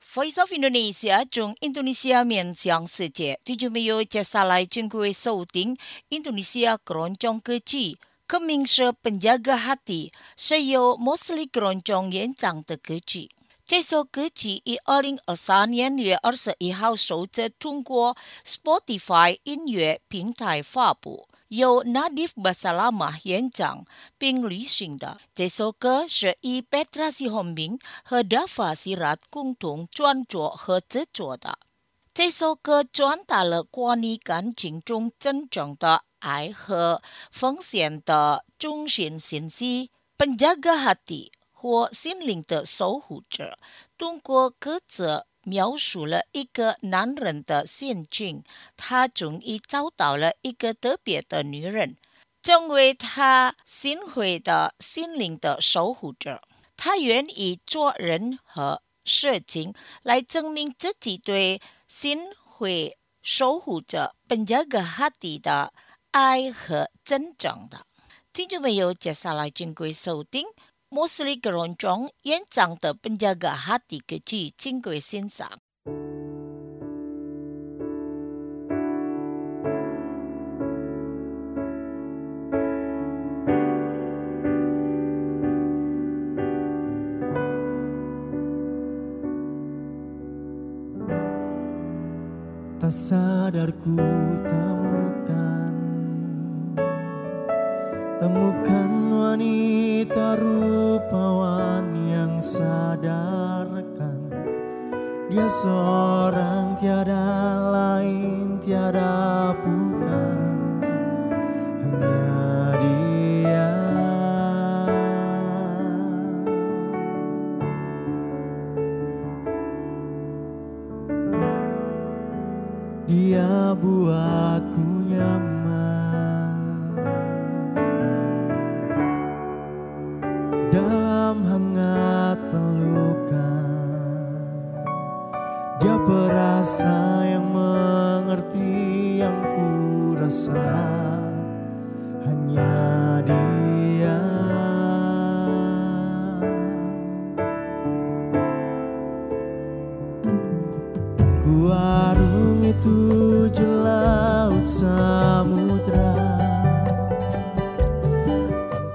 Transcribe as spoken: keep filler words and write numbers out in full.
Voice of Indonesia 中印度尼西亚面向世界，听众朋友，接下来请各位收听印度尼西亚keroncong kecil Kemengshe Penjaga Hati是由莫斯利keroncong演讲的歌曲。这首歌曲于二零二三年六月二十一号首次通过 Spotify 音乐平台发布。由 Nadif Basalamah 演讲并旅行的这首歌是以 Petra Sihombing 和 Dava Sirat 共同创作和制作的。这首歌传达了关于感情中真正的爱和奉献的中心信息。Penjaga Hati 或心灵的守护者，通过歌词描述了一个男人的心境，他终于找到了一个特别的女人，成为他心会的心灵的守护者。他愿意做人和事情来证明自己对心会守护者Penjaga Hati的爱和真正的。听众朋友，接下来请各位收听莫斯利keroncong演唱的 Penjaga Hati 歌曲，请各位欣赏。 Tak sadar ku temukan Temukan wanita rupawan yang sadarkan Dia seorang tiada lain, tiada bukan Hanya dia Dia buatku nyaman dalam hangat pelukan. Dia perasa yang mengerti yang ku rasa. Hanya dia. Ku arungi tujuh laut samudra